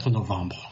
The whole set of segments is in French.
24 novembre.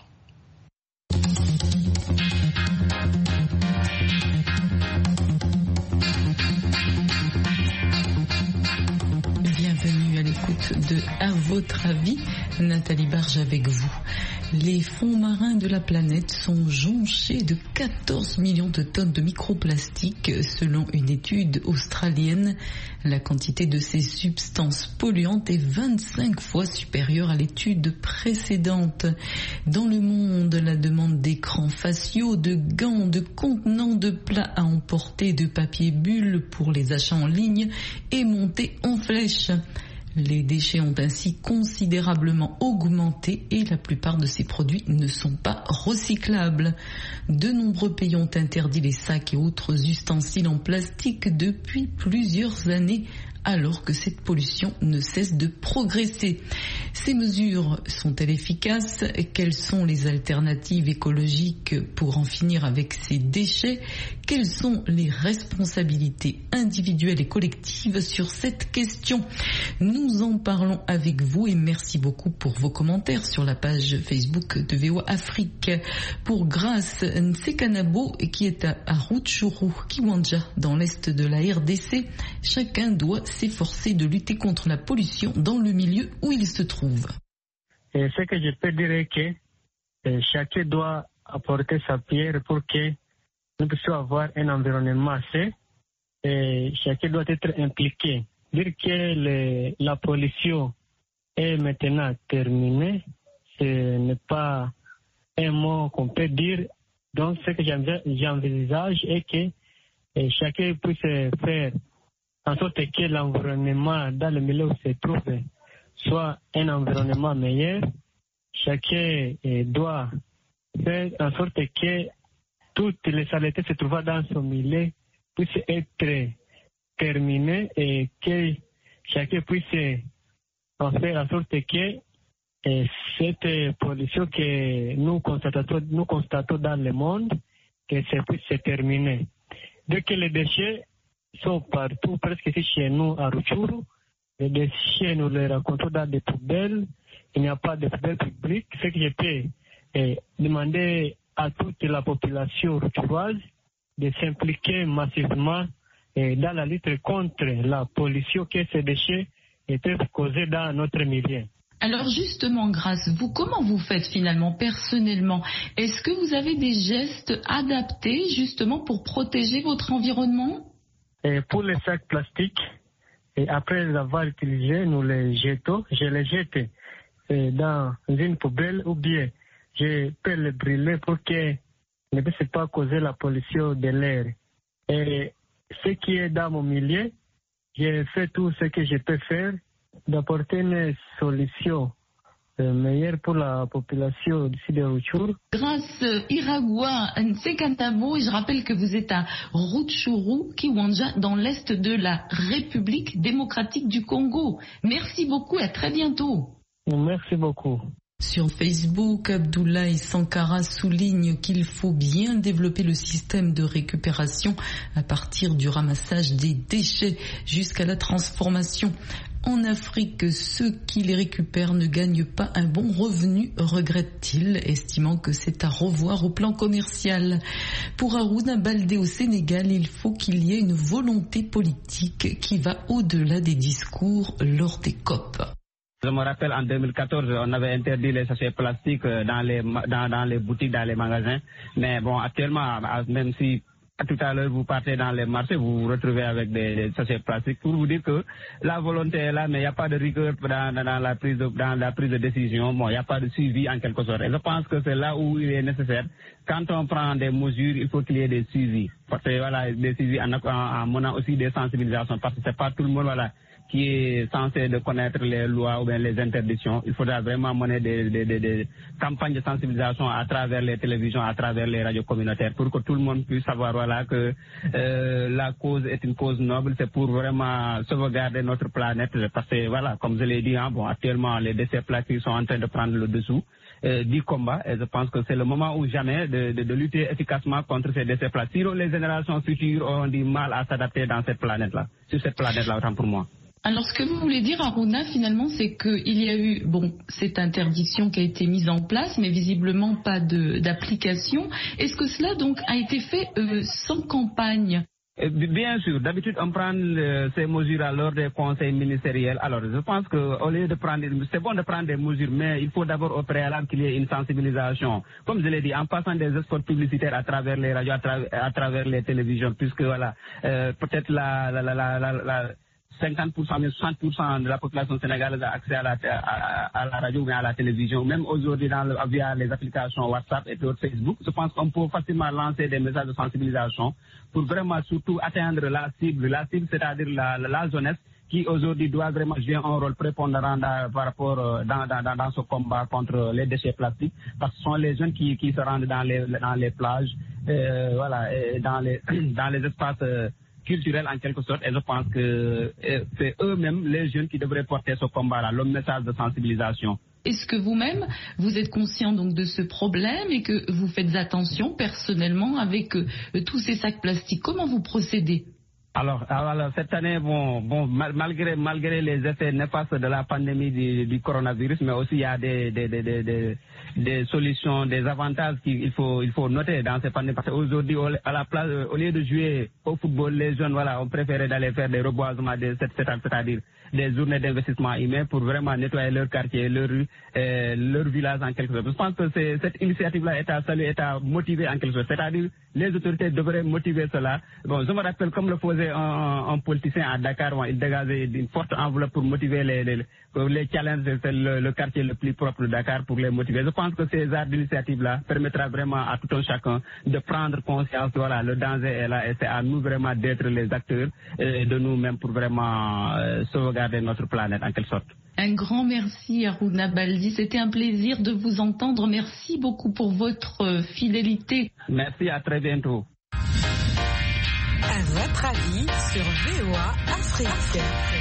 Bienvenue à l'écoute de À votre avis, Nathalie Barge avec vous. Les fonds marins de la planète sont jonchés de 14 millions de tonnes de microplastiques selon une étude australienne. La quantité de ces substances polluantes est 25 fois supérieure à l'étude précédente. Dans le monde, la demande d'écrans faciaux, de gants, de contenants de plats à emporter, de papier bulle pour les achats en ligne est montée en flèche. Les déchets ont ainsi considérablement augmenté et la plupart de ces produits ne sont pas recyclables. De nombreux pays ont interdit les sacs et autres ustensiles en plastique depuis plusieurs années, alors que cette pollution ne cesse de progresser. Ces mesures sont-elles efficaces? Quelles sont les alternatives écologiques pour en finir avec ces déchets? Quelles sont les responsabilités individuelles et collectives sur cette question? Nous en parlons avec vous et merci beaucoup pour vos commentaires sur la page Facebook de VOA Afrique. Pour Grace Nsekanabo, qui est à Rutshuru, Kiwanja, dans l'est de la RDC, chacun doit s'efforcer de lutter contre la pollution dans le milieu où il se trouve. Et ce que je peux dire est que chacun doit apporter sa pierre pour que nous puissions avoir un environnement sain et chacun doit être impliqué. Dire que la pollution est maintenant terminée, ce n'est pas un mot qu'on peut dire. Donc ce que j'envisage est que chacun puisse faire en sorte que l'environnement dans le milieu où il se trouve soit un environnement meilleur. Chacun doit faire en sorte que toutes les saletés se trouvant dans son milieu puissent être terminées et que chacun puisse en faire en sorte que cette pollution que nous constatons dans le monde, que ça puisse se terminer. Dès que les déchets sont partout, presque ici chez nous à Rutshuru, les déchets nous les rencontrons dans des poubelles, il n'y a pas de poubelles publiques, ce que je peux demander à toute la population rutchuroise de s'impliquer massivement dans la lutte contre la pollution que ces déchets peuvent causer dans notre milieu. Alors justement, Grace, vous, comment vous faites finalement, personnellement? Est-ce que vous avez des gestes adaptés justement pour protéger votre environnement? Pour les sacs plastiques, après les avoir utilisés, nous les jetons. Je les jette dans une poubelle ou bien je peux les brûler pour que ne puisse pas causer la pollution de l'air. Et ce qui est dans mon milieu, je fais tout ce que je peux faire d'apporter une solution meilleure pour la population d'ici de Rutshuru. Grâce Iragua Nsekanabo, je rappelle que vous êtes à Rutshuru, Kiwanja, dans l'est de la République démocratique du Congo. Merci beaucoup et à très bientôt. Merci beaucoup. Sur Facebook, Abdoulaye Sankara souligne qu'il faut bien développer le système de récupération à partir du ramassage des déchets jusqu'à la transformation. En Afrique, ceux qui les récupèrent ne gagnent pas un bon revenu, regrette-t-il, estimant que c'est à revoir au plan commercial. Pour Aruna Baldé au Sénégal, il faut qu'il y ait une volonté politique qui va au-delà des discours lors des COP. Je me rappelle en 2014, on avait interdit les sachets plastiques dans les boutiques, dans les magasins. Mais bon, actuellement, même si tout à l'heure vous partez dans les marchés, vous vous retrouvez avec des sachets plastiques. Pour vous dire que la volonté est là, mais il n'y a pas de rigueur dans la prise de décision. Bon, il n'y a pas de suivi en quelque sorte. Et je pense que c'est là où il est nécessaire. Quand on prend des mesures, il faut qu'il y ait des suivis. Parce que voilà, des suivis en menant aussi des sensibilisations. Parce que c'est pas tout le monde, voilà, qui est censé de connaître les lois ou bien les interdictions. Il faudra vraiment mener des campagnes de sensibilisation à travers les télévisions, à travers les radios communautaires pour que tout le monde puisse savoir voilà, que la cause est une cause noble. C'est pour vraiment sauvegarder notre planète. Parce que voilà, comme je l'ai dit, bon, actuellement les déchets plastiques sont en train de prendre le dessous du combat. Et je pense que c'est le moment ou jamais de lutter efficacement contre ces déchets plastiques. Les générations futures ont du mal à s'adapter dans cette planète-là, sur cette planète-là, autant pour moi. Alors, ce que vous voulez dire, Aruna, finalement, c'est qu'il y a eu, cette interdiction qui a été mise en place, mais visiblement pas d'application. Est-ce que cela, donc, a été fait sans campagne? Bien sûr, d'habitude on prend ces mesures lors des conseils ministériels. Alors je pense qu'au lieu de prendre, c'est bon de prendre des mesures, mais il faut d'abord au préalable qu'il y ait une sensibilisation. Comme je l'ai dit, en passant des spots publicitaires à travers les radios, à travers les télévisions, puisque voilà, peut-être la 50%, mais 60% de la population sénégalaise a accès à la radio ou à la télévision, même aujourd'hui via les applications WhatsApp et d'autres Facebook. Je pense qu'on peut facilement lancer des messages de sensibilisation pour vraiment surtout atteindre la cible, c'est-à-dire la jeunesse qui aujourd'hui doit vraiment jouer un rôle prépondérant par rapport dans ce combat contre les déchets plastiques, parce que ce sont les jeunes qui se rendent dans les plages, dans les espaces culturel en quelque sorte, et je pense que c'est eux-mêmes, les jeunes, qui devraient porter ce combat-là, le message de sensibilisation. Est-ce que vous-même, vous êtes conscient donc de ce problème et que vous faites attention personnellement avec tous ces sacs plastiques? Comment vous procédez? Alors cette année, malgré les effets néfastes de la pandémie du coronavirus, mais aussi il y a des solutions, des avantages qu'il faut noter dans ces pandémies. Parce qu'aujourd'hui, à la place, au lieu de jouer au football, les jeunes ont préféré d'aller faire des reboisements, c'est-à-dire des journées d'investissement humain pour vraiment nettoyer leur quartier, leur rue, leur village en quelque sorte. Je pense que cette initiative-là est à saluer, est à motiver en quelque sorte. C'est-à-dire les autorités devraient motiver cela. Bon, je me rappelle comme le faisait un politicien à Dakar, il dégageait une forte enveloppe pour motiver les challenges, le quartier le plus propre de Dakar, pour les motiver. Je pense que ces arts d'initiative-là permettra vraiment à tout un chacun de prendre conscience, voilà, le danger est là et c'est à nous vraiment d'être les acteurs de nous-mêmes pour vraiment sauvegarder notre planète en quelque sorte. Un grand merci Aruna Baldi, c'était un plaisir de vous entendre. Merci beaucoup pour votre fidélité. Merci, à très bientôt. À votre avis sur VOA Afrique.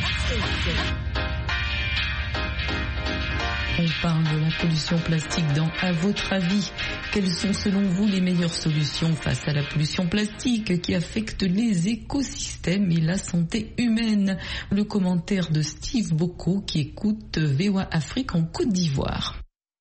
On parle de la pollution plastique dans À votre avis, quelles sont selon vous les meilleures solutions face à la pollution plastique qui affecte les écosystèmes et la santé humaine? Le commentaire de Steve Boko qui écoute VOA Afrique en Côte d'Ivoire.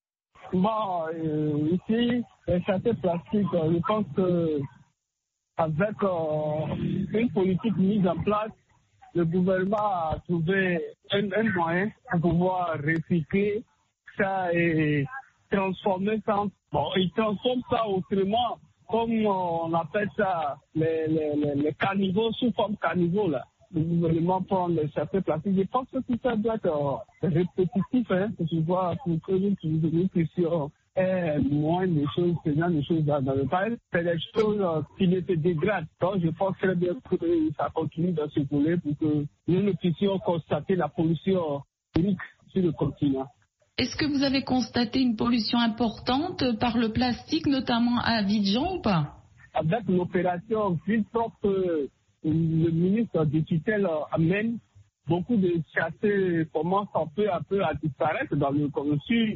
Ici, les sachets plastiques, je pense que avec une politique mise en place, le gouvernement a trouvé un moyen pour pouvoir recycler ça et transformer ça. Ils transforment ça autrement, comme on appelle ça les caniveaux, sous forme caniveaux là. Le gouvernement prend les sachets plastiques. Je pense que tout ça doit être répétitif, pour pouvoir pour que nous puissions moins de choses, faisant des choses dans le pays. C'est des choses qui ne se dégradent. Donc je pense très bien que ça continue de se voler pour que nous ne puissions constater la pollution unique sur le continent. Est-ce que vous avez constaté une pollution importante par le plastique, notamment à Abidjan ou pas? Avec l'opération Ville propre, le ministre de tutelle amène, beaucoup de chassés commencent peu à peu à disparaître dans le sur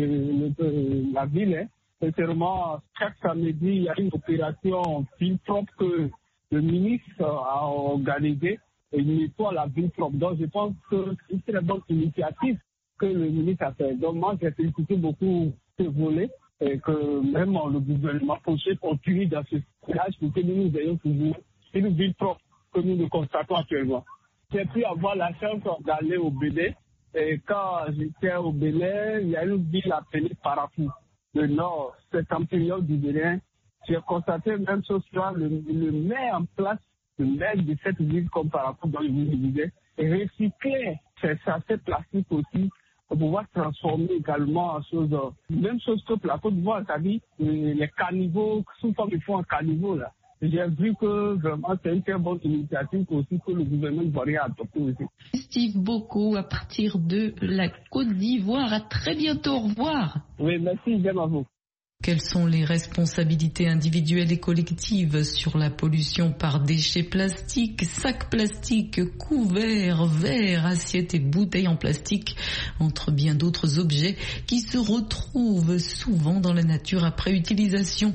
la ville. Sincèrement, chaque samedi, il y a une opération Ville propre que le ministre a organisée et il nettoie la ville propre. Donc je pense que c'est une très bonne initiative que le ministre a fait. Donc moi, j'ai félicité beaucoup ce volet et que même le gouvernement prochain continue dans ce village pour que nous ayons toujours une ville propre que nous le constatons actuellement. J'ai pu avoir la chance d'aller au Bénin et quand j'étais au Bénin, il y a une ville appelée Parapou, le nord, c'est en période du Bénin. J'ai constaté même ce soir le maire en place, le maire de cette ville comme Parapou dans le disais, et recycler ces sachets plastiques aussi pour pouvoir transformer également en chose, même chose que la Côte d'Ivoire, c'est-à-dire les caniveaux, sous forme ils font un caniveau là. J'ai vu que vraiment c'est une très bonne initiative aussi que le gouvernement ivoirien a adopté aussi. Steve Boko à partir de la Côte d'Ivoire. À très bientôt, au revoir. Oui, merci, j'aime à vous. Quelles sont les responsabilités individuelles et collectives sur la pollution par déchets plastiques, sacs plastiques, couverts, verres, assiettes et bouteilles en plastique, entre bien d'autres objets qui se retrouvent souvent dans la nature après utilisation?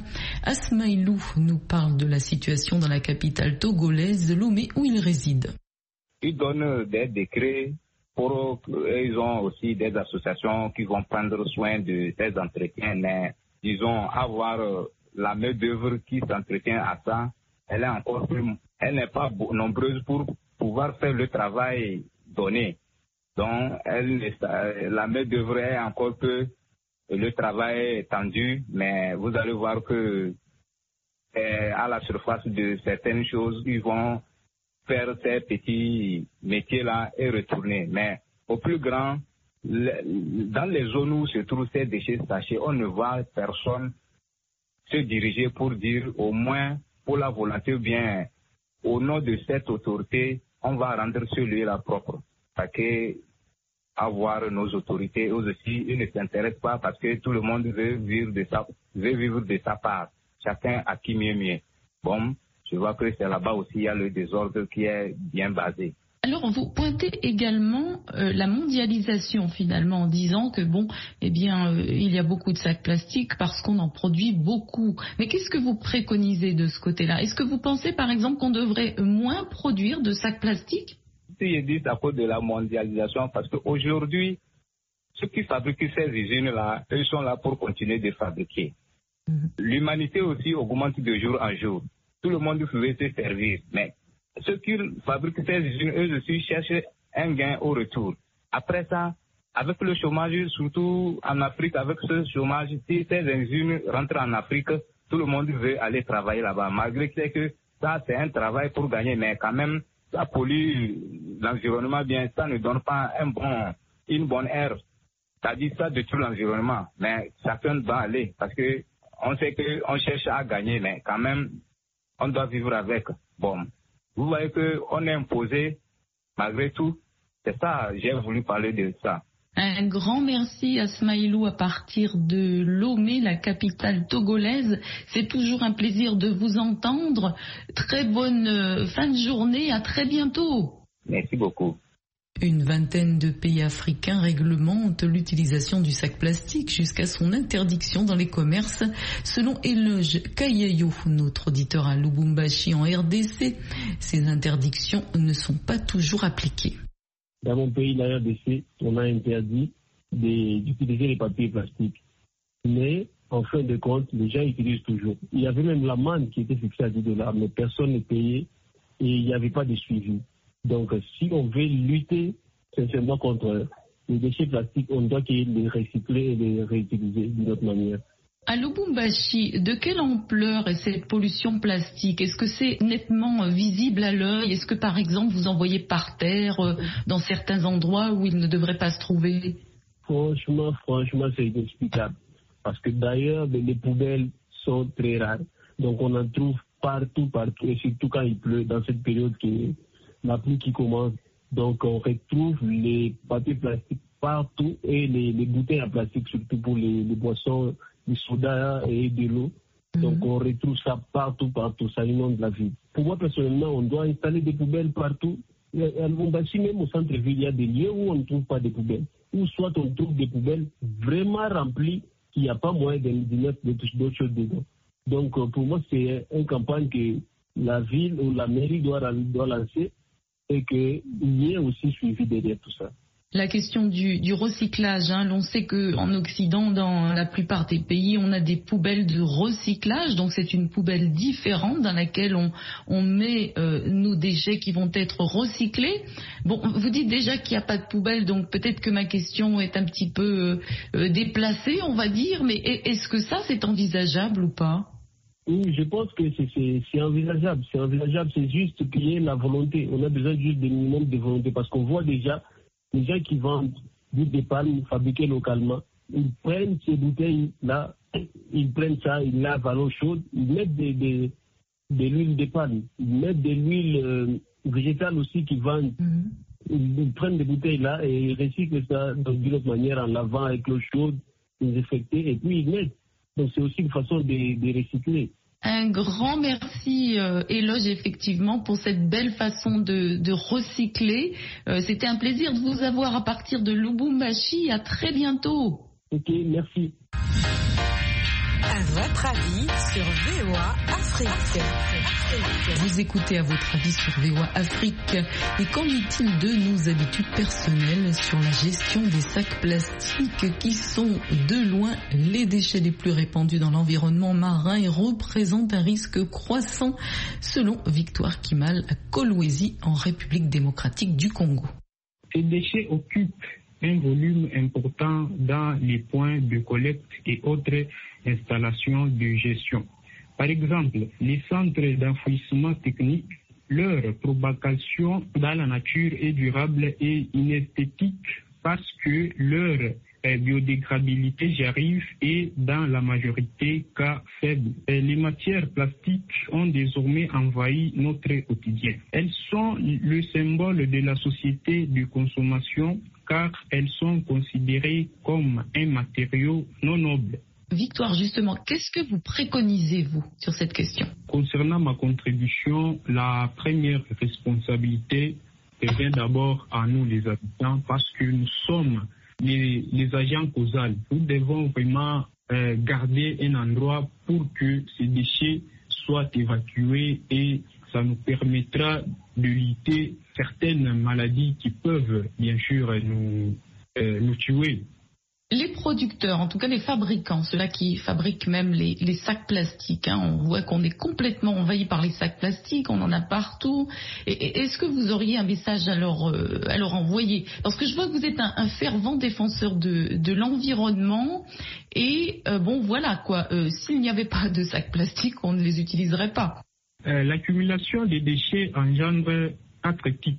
Asmaïlou nous parle de la situation dans la capitale togolaise, Lomé, où il réside. ils donnent des décrets ils ont aussi des associations qui vont prendre soin de ces entretiens, mais disons avoir la main d'œuvre qui s'entretient à ça, elle n'est pas nombreuse pour pouvoir faire le travail donné. Donc la main d'œuvre est encore peu, le travail est tendu, mais vous allez voir que à la surface de certaines choses, ils vont faire ces petits métiers-là et retourner. Mais au plus grand, dans les zones où se trouvent ces déchets sachés, on ne voit personne se diriger pour dire au moins pour la volonté ou bien au nom de cette autorité, on va rendre ce lieu-là propre. Parce que avoir nos autorités, eux aussi, ils ne s'intéressent pas parce que tout le monde veut vivre de sa part. Chacun à qui mieux. Bon, je vois que c'est là-bas aussi, il y a le désordre qui est bien basé. Alors, vous pointez également la mondialisation, finalement, en disant que, il y a beaucoup de sacs plastiques parce qu'on en produit beaucoup. Mais qu'est-ce que vous préconisez de ce côté-là? Est-ce que vous pensez, par exemple, qu'on devrait moins produire de sacs plastiques? Si je dis à cause de la mondialisation, parce qu'aujourd'hui, ceux qui fabriquent ces usines-là, ils sont là pour continuer de fabriquer. L'humanité aussi augmente de jour en jour. Tout le monde veut se servir, mais ceux qui fabriquent ces usines, eux aussi cherchent un gain au retour. Après ça, avec le chômage, surtout en Afrique, avec ce chômage, si ces usines rentrent en Afrique, tout le monde veut aller travailler là-bas. Malgré que ça, c'est un travail pour gagner, mais quand même, ça pollue l'environnement bien, ça ne donne pas une bonne air. C'est-à-dire ça détruit l'environnement, mais chacun doit aller parce que on sait qu'on cherche à gagner, mais quand même, on doit vivre avec. Bon, vous voyez qu'on est imposé, malgré tout. C'est ça, j'ai voulu parler de ça. Un grand merci à Smaïlou à partir de Lomé, la capitale togolaise. C'est toujours un plaisir de vous entendre. Très bonne fin de journée, à très bientôt. Merci beaucoup. Une vingtaine de pays africains réglementent l'utilisation du sac plastique jusqu'à son interdiction dans les commerces. Selon Eloge Kayayo, notre auditeur à Lubumbashi en RDC, ces interdictions ne sont pas toujours appliquées. Dans mon pays, la RDC, on a interdit d'utiliser les papiers plastiques. Mais, en fin de compte, les gens utilisent toujours. Il y avait même l'amende qui était fixée à $10, mais personne ne payait et il n'y avait pas de suivi. Donc, si on veut lutter sincèrement contre les déchets plastiques, on doit les recycler et les réutiliser d'une autre manière. À Lubumbashi, de quelle ampleur est cette pollution plastique? Est-ce que c'est nettement visible à l'œil? Est-ce que, par exemple, vous en voyez par terre dans certains endroits où il ne devrait pas se trouver? Franchement, c'est inexplicable. Parce que d'ailleurs, les poubelles sont très rares. Donc, on en trouve partout, et surtout quand il pleut, dans cette période la pluie qui commence. Donc, on retrouve les papiers plastiques partout et les bouteilles en plastique, surtout pour les boissons, du soda et de l'eau. Donc, on retrouve ça partout, ça inonde la ville. Pour moi, personnellement, on doit installer des poubelles partout. À Lubumbashi, même au centre-ville, il y a des lieux où on ne trouve pas de poubelles. Ou soit on trouve des poubelles vraiment remplies, qu'il n'y a pas moyen de mettre d'autres choses dedans. Donc, pour moi, c'est une campagne que la ville ou la mairie doit lancer et qu'il y ait aussi suivi derrière tout ça. La question du recyclage, l'on sait qu'en Occident, dans la plupart des pays, on a des poubelles de recyclage, donc c'est une poubelle différente dans laquelle on met nos déchets qui vont être recyclés. Bon, vous dites déjà qu'il n'y a pas de poubelle, donc peut-être que ma question est un petit peu déplacée, on va dire, mais est-ce que ça c'est envisageable ou pas? Oui, je pense que c'est envisageable. C'est envisageable, c'est juste qu'il y ait la volonté. On a besoin juste d'un minimum de volonté parce qu'on voit déjà les gens qui vendent d'huile de palme fabriquée localement, ils prennent ces bouteilles-là, ils prennent ça, ils lavent à l'eau chaude, ils mettent de l'huile de palme, ils mettent de l'huile végétale aussi qu'ils vendent. Ils prennent des bouteilles-là et ils recyclent ça d'une autre manière en lavant avec l'eau chaude, désinfectée, et puis ils mettent. Donc c'est aussi une façon de recycler. Un grand merci, Eloge, effectivement, pour cette belle façon de recycler. C'était un plaisir de vous avoir à partir de Lubumbashi. À très bientôt. Ok, merci. À votre avis sur VOA Afrique. Vous écoutez À votre avis sur VOA Afrique. Et qu'en est-il de nos habitudes personnelles sur la gestion des sacs plastiques qui sont de loin les déchets les plus répandus dans l'environnement marin et représentent un risque croissant selon Victoire Kimal à Kolwezi en République démocratique du Congo. Ces déchets occupent un volume important dans les points de collecte et autres installations de gestion. Par exemple, les centres d'enfouissement technique, leur propagation dans la nature est durable et inesthétique parce que leur biodégradabilité, j'arrive, est dans la majorité cas faible. Les matières plastiques ont désormais envahi notre quotidien. Elles sont le symbole de la société de consommation car elles sont considérées comme un matériau non noble. Victoire, justement, qu'est-ce que vous préconisez, vous, sur cette question? Concernant ma contribution, la première responsabilité revient d'abord à nous, les habitants, parce que nous sommes les agents causaux. Nous devons vraiment garder un endroit pour que ces déchets soient évacués et ça nous permettra de lutter certaines maladies qui peuvent bien sûr nous tuer. Les producteurs, en tout cas les fabricants, ceux-là qui fabriquent même les sacs plastiques, on voit qu'on est complètement envahi par les sacs plastiques, on en a partout. Et est-ce que vous auriez un message à leur envoyer? Parce que je vois que vous êtes un fervent défenseur de l'environnement et s'il n'y avait pas de sacs plastiques, on ne les utiliserait pas. L'accumulation des déchets engendre 4 types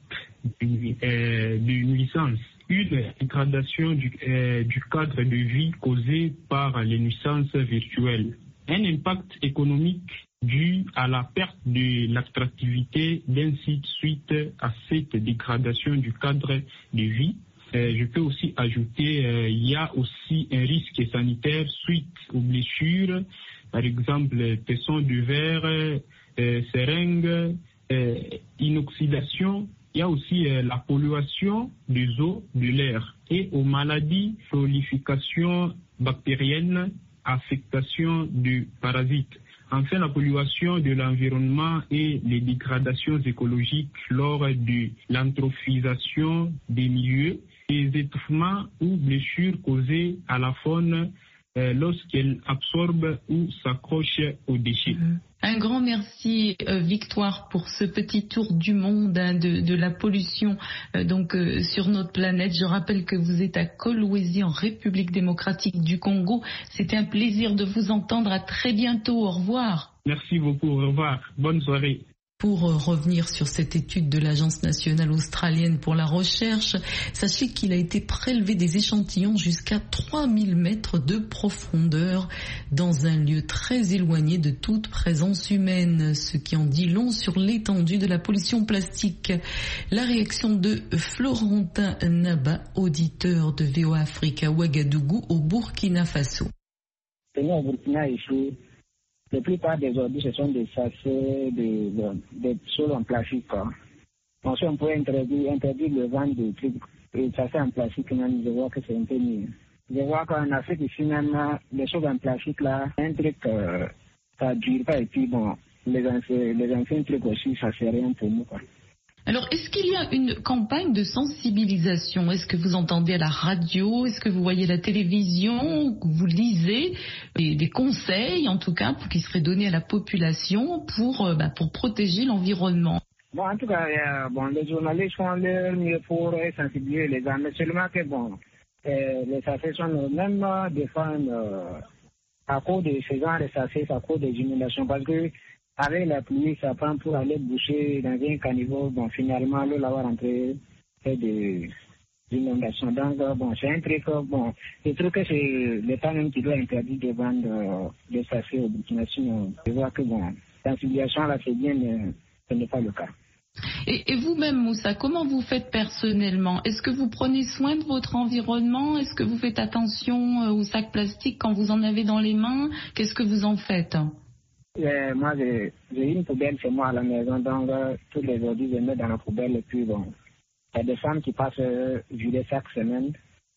de nuisances. Une dégradation du cadre de vie causée par les nuisances virtuelles. Un impact économique dû à la perte de l'attractivité d'un site suite à cette dégradation du cadre de vie. Je peux aussi ajouter, il y a aussi un risque sanitaire suite aux blessures, par exemple tessons de verre, seringues, inoxydation. Il y a aussi la pollution des eaux, de l'air et aux maladies, prolifération bactérienne, affectation de parasites. Enfin, la pollution de l'environnement et les dégradations écologiques lors de l'antrophisation des milieux, les étouffements ou blessures causées à la faune lorsqu'elle absorbe ou s'accroche aux déchets. Un grand merci Victoire pour ce petit tour du monde de la pollution sur notre planète. Je rappelle que vous êtes à Kolwezi en République démocratique du Congo. C'était un plaisir de vous entendre. À très bientôt. Au revoir. Merci beaucoup. Au revoir. Bonne soirée. Pour revenir sur cette étude de l'Agence nationale australienne pour la recherche, sachez qu'il a été prélevé des échantillons jusqu'à 3000 mètres de profondeur dans un lieu très éloigné de toute présence humaine, ce qui en dit long sur l'étendue de la pollution plastique. La réaction de Florentin Naba, auditeur de VOA Afrique à Ouagadougou au Burkina Faso. La plupart des ordures, ce sont des sachets de sols en plastique. Donc, si on peut interdire le vent de trucs, des sachets en plastique, je vois que c'est un peu mieux. Je vois qu'en Afrique, ici, même, les choses en plastique, là, un truc, ça ne dure pas. Et puis, bon, les anciens trucs aussi, ça ne fait rien pour nous, quoi. Alors, est-ce qu'il y a une campagne de sensibilisation? Est-ce que vous entendez à la radio? Est-ce que vous voyez la télévision? Vous lisez des conseils, en tout cas, qui seraient donnés à la population pour protéger l'environnement? Bon, en tout cas, les journalistes font leur mieux pour sensibiliser les gens, mais seulement que, les associations même des femmes, à cause de ces gens de sachets, à cause des inondations, parce que avec la pluie, ça prend pour aller boucher dans un caniveau. Finalement, l'eau va rentrer fait des inondations. Donc, c'est un truc, je trouve que c'est l'État même qui doit interdire de vendre des sachets aux Burkina Faso. Je vois que, sensibilisation, là, c'est bien, mais ce n'est pas le cas. Et vous-même, Moussa, comment vous faites personnellement? Est-ce que vous prenez soin de votre environnement? Est-ce que vous faites attention aux sacs plastiques quand vous en avez dans les mains? Qu'est-ce que vous en faites? Moi, j'ai une poubelle chez moi à la maison, donc tous les ordures, je mets dans la poubelle. Et puis, il y a des femmes qui passent vider chaque semaine.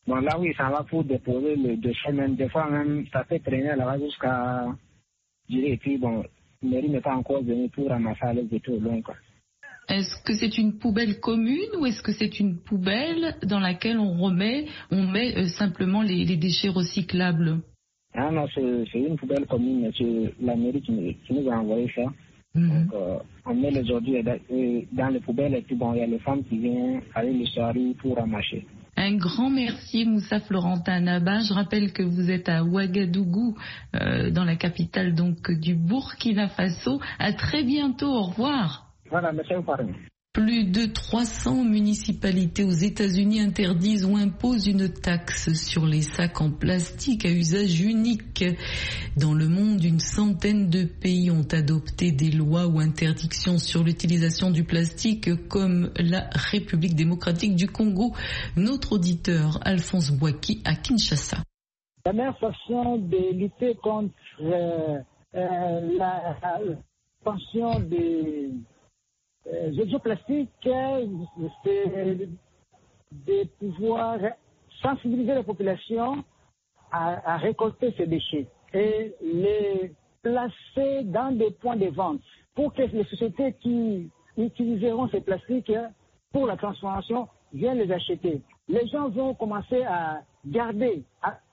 Bon, là, oui, ça va pour déposer le déchet, même des fois, même, ça peut traîner là-bas jusqu'à et puis, bon, la mairie n'est pas encore venue pour ramasser les déchets long, quoi. Est-ce que c'est une poubelle commune ou est-ce que c'est une poubelle dans laquelle on met simplement les déchets recyclables? Ah non, c'est une poubelle commune, c'est la mairie qui nous a envoyé ça. Donc, on met les ordures dans les poubelles et puis bon, il y a les femmes qui viennent aller le soir pour ramasser. Un grand merci Moussa Florentin Naba. Je rappelle que vous êtes à Ouagadougou, dans la capitale donc du Burkina Faso. À très bientôt, au revoir. Voilà, merci beaucoup. Plus de 300 municipalités aux États-Unis interdisent ou imposent une taxe sur les sacs en plastique à usage unique. Dans le monde, une centaine de pays ont adopté des lois ou interdictions sur l'utilisation du plastique, comme la République démocratique du Congo. Notre auditeur Alphonse Bouaki à Kinshasa. La meilleure façon de lutter contre l'expansion des objets plastiques, c'est de pouvoir sensibiliser la population à récolter ces déchets et les placer dans des points de vente pour que les sociétés qui utiliseront ces plastiques pour la transformation viennent les acheter. Les gens vont commencer à garder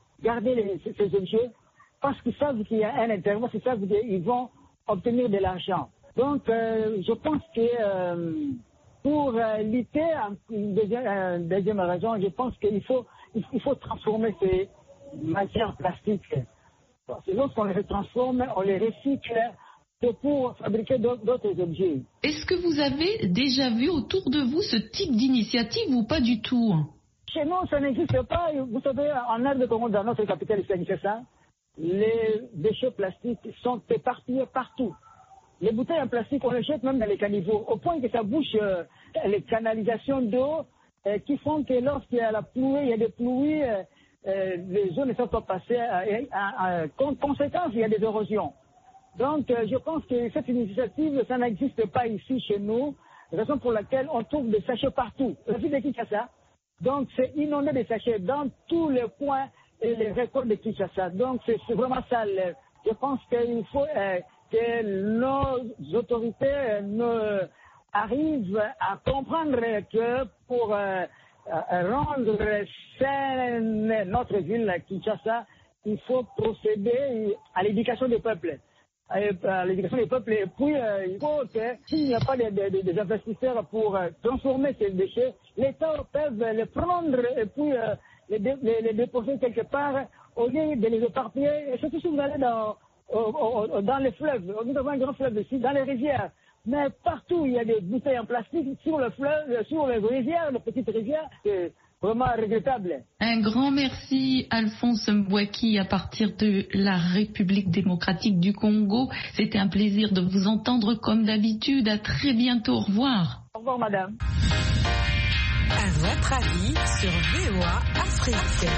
ces objets parce qu'ils savent qu'il y a un intérêt, ils savent qu'ils vont obtenir de l'argent. Donc, je pense que pour lutter, une deuxième raison, je pense qu'il faut transformer ces matières plastiques. Lorsqu'on les transforme, on les recycle, c'est pour fabriquer d'autres objets. Est-ce que vous avez déjà vu autour de vous ce type d'initiative ou pas du tout? Chez nous, ça n'existe pas. Vous savez, en RDC, dans notre capitale, c'est ça. Les déchets plastiques sont éparpillés partout. Les bouteilles en plastique, on les jette même dans les caniveaux, au point que ça bouche les canalisations d'eau qui font que lorsqu'il y a la pluie, il y a des pluies, les eaux ne sont pas passées. En conséquence, il y a des érosions. Donc, je pense que cette initiative, ça n'existe pas ici chez nous, raison pour laquelle on trouve des sachets partout. La ville de Kinshasa, donc c'est inondé de sachets dans tous les coins et les récoltes de Kinshasa. Donc, c'est vraiment ça. Je pense qu'il faut que nos autorités arrivent à comprendre que pour rendre saine notre ville, Kinshasa, il faut procéder à l'éducation du peuple. À l'éducation des peuples, et puis il faut que s'il n'y a pas des investisseurs pour transformer ces déchets, l'État peut les prendre et puis les déposer quelque part au lieu de les éparpiller. Et surtout si vous allez dans les fleuves, nous avons un grand fleuve ici, dans les rivières, mais partout il y a des bouteilles en plastique sur le fleuve, sur les rivières, les petites rivières, c'est vraiment regrettable. Un grand merci Alphonse Mbouaki à partir de la République démocratique du Congo. C'était un plaisir de vous entendre comme d'habitude. À très bientôt, au revoir. Au revoir madame. À votre avis sur VOA Afrique.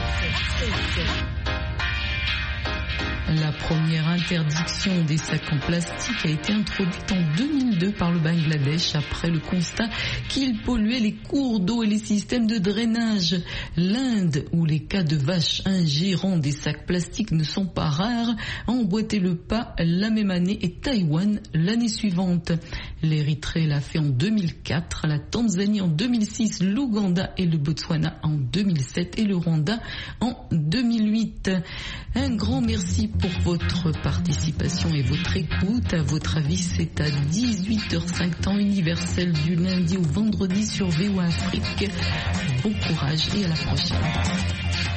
La première interdiction des sacs en plastique a été introduite en 2002 par le Bangladesh après le constat qu'ils polluaient les cours d'eau et les systèmes de drainage. L'Inde, où les cas de vaches ingérant des sacs plastiques ne sont pas rares, a emboîté le pas la même année et Taïwan l'année suivante. L'Érythrée l'a fait en 2004, la Tanzanie en 2006, l'Ouganda et le Botswana en 2007 et le Rwanda en 2008. Un grand merci pour votre participation et votre écoute. À votre avis, c'est à 18h05 temps universel du lundi au vendredi sur VOA Afrique. Bon courage et à la prochaine.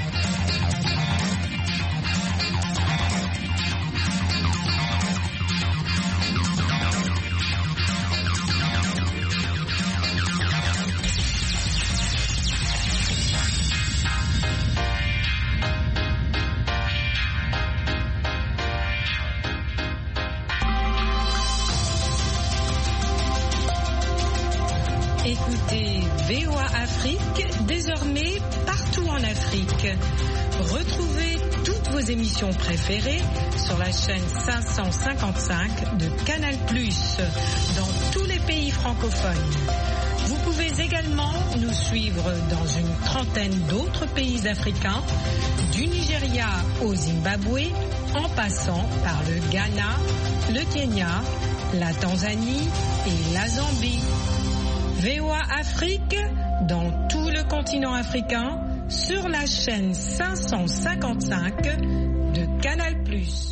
Écoutez VOA Afrique, désormais partout en Afrique. Retrouvez toutes vos émissions préférées sur la chaîne 555 de Canal+, dans tous les pays francophones. Vous pouvez également nous suivre dans une trentaine d'autres pays africains, du Nigeria au Zimbabwe, en passant par le Ghana, le Kenya, la Tanzanie et la Zambie. VOA Afrique, dans tout le continent africain, sur la chaîne 555 de Canal+.